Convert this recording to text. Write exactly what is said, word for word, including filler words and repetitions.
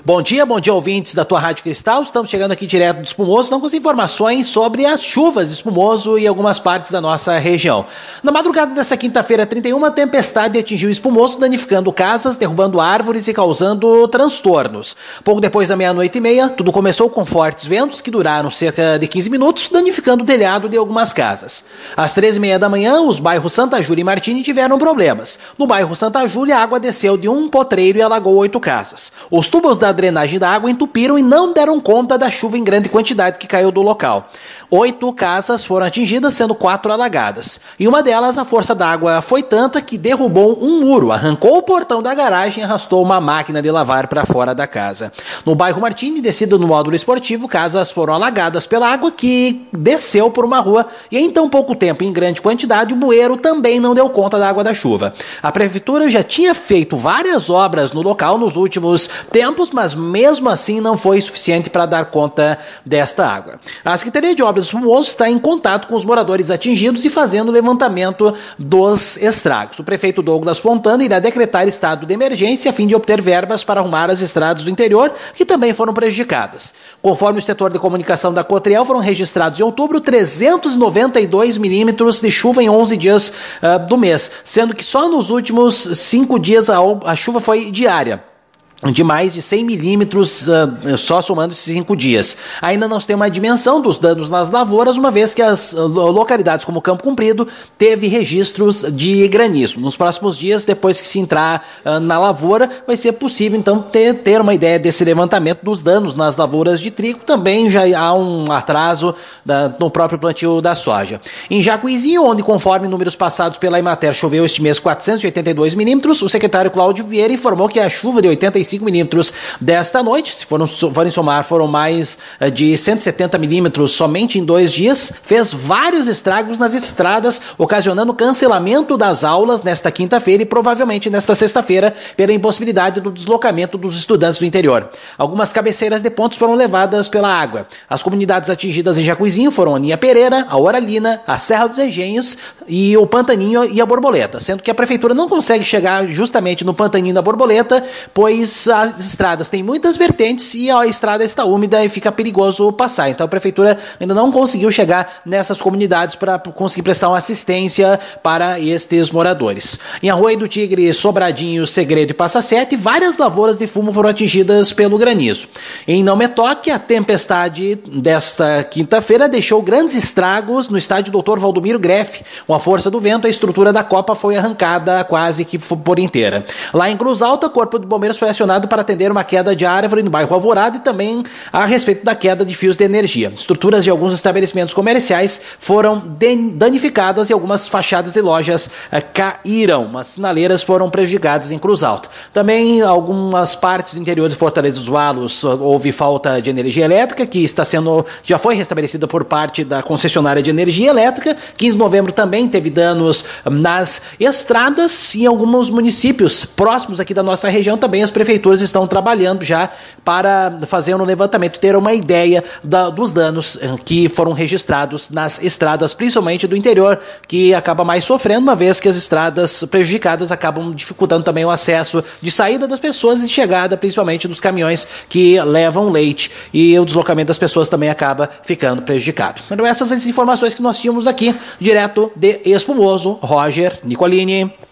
Bom dia, bom dia ouvintes da tua Rádio Cristal, estamos chegando aqui direto do Espumoso, então com as informações sobre as chuvas de Espumoso e algumas partes da nossa região. Na madrugada dessa quinta-feira trinta e um, a tempestade atingiu Espumoso, danificando casas, derrubando árvores e causando transtornos. Pouco depois da meia-noite e meia, tudo começou com fortes ventos que duraram cerca de quinze minutos, danificando o telhado de algumas casas. Às treze e meia da manhã, os bairros Santa Júlia e Martini tiveram problemas. No bairro Santa Júlia, a água desceu de um potreiro e alagou oito casas. Os tubos da drenagem da água entupiram e não deram conta da chuva em grande quantidade que caiu do local. Oito casas foram atingidas, sendo quatro alagadas. Em uma delas, a força da água foi tanta que derrubou um muro, arrancou o portão da garagem e arrastou uma máquina de lavar para fora da casa. No bairro Martini, descido no módulo esportivo, casas foram alagadas pela água que desceu por uma rua e em tão pouco tempo, em grande quantidade, o bueiro também não deu conta da água da chuva. A prefeitura já tinha feito várias obras no local nos últimos tempos, mas mesmo assim não foi suficiente para dar conta desta água. A Secretaria de Obras do Espumoso está em contato com os moradores atingidos e fazendo o levantamento dos estragos. O prefeito Douglas Fontana irá decretar estado de emergência a fim de obter verbas para arrumar as estradas do interior que também foram prejudicadas. Conforme o setor de comunicação da Cotriel, foram registrados em outubro trezentos e noventa e dois milímetros de chuva em onze dias uh, do mês, sendo que só nos últimos cinco dias a, a chuva foi diária, de mais de cem milímetros, uh, só somando esses cinco dias. Ainda não se tem uma dimensão dos danos nas lavouras, uma vez que as uh, localidades como Campo Comprido teve registros de granizo. Nos próximos dias, depois que se entrar uh, na lavoura, vai ser possível então ter, ter uma ideia desse levantamento dos danos nas lavouras de trigo. Também já há um atraso da, no próprio plantio da soja. Em Jacuizinho, onde conforme números passados pela Emater choveu este mês quatrocentos e oitenta e dois milímetros, o secretário Cláudio Vieira informou que a chuva de oitenta e cinco milímetros desta noite, se foram, forem somar, foram mais de cento e setenta milímetros somente em dois dias, fez vários estragos nas estradas, ocasionando cancelamento das aulas nesta quinta-feira e provavelmente nesta sexta-feira, pela impossibilidade do deslocamento dos estudantes do interior. Algumas cabeceiras de pontos foram levadas pela água. As comunidades atingidas em Jacuizinho foram a Aninha Pereira, a Oralina, a Serra dos Engenhos e o Pantaninho e a Borboleta, sendo que a prefeitura não consegue chegar justamente no Pantaninho e na Borboleta, pois as estradas têm muitas vertentes e a estrada está úmida e fica perigoso passar. Então a prefeitura ainda não conseguiu chegar nessas comunidades para conseguir prestar uma assistência para estes moradores. Em Arroio do Tigre, Sobradinho, Segredo e Passa Sete, várias lavouras de fumo foram atingidas pelo granizo. Em Não Me Toque, a tempestade desta quinta-feira deixou grandes estragos no estádio doutor Valdomiro Greff. Com a força do vento, a estrutura da copa foi arrancada quase que por inteira. Lá em Cruz Alta, o Corpo de Bombeiros foi acionado para atender uma queda de árvore no bairro Alvorada e também a respeito da queda de fios de energia. Estruturas de alguns estabelecimentos comerciais foram danificadas e algumas fachadas de lojas eh, caíram. As sinaleiras foram prejudicadas em Cruz Alta. Também algumas partes do interior de Fortaleza dos Valos houve falta de energia elétrica, que está sendo, já foi restabelecida por parte da concessionária de energia elétrica. quinze de novembro também teve danos nas estradas e em alguns municípios próximos aqui da nossa região também as prefeituras estão trabalhando já para fazer um levantamento, ter uma ideia da, dos danos que foram registrados nas estradas, principalmente do interior, que acaba mais sofrendo, uma vez que as estradas prejudicadas acabam dificultando também o acesso de saída das pessoas e de chegada, principalmente dos caminhões que levam leite, e o deslocamento das pessoas também acaba ficando prejudicado. Então essas as informações que nós tínhamos aqui, direto de Espumoso, Roger Nicolini.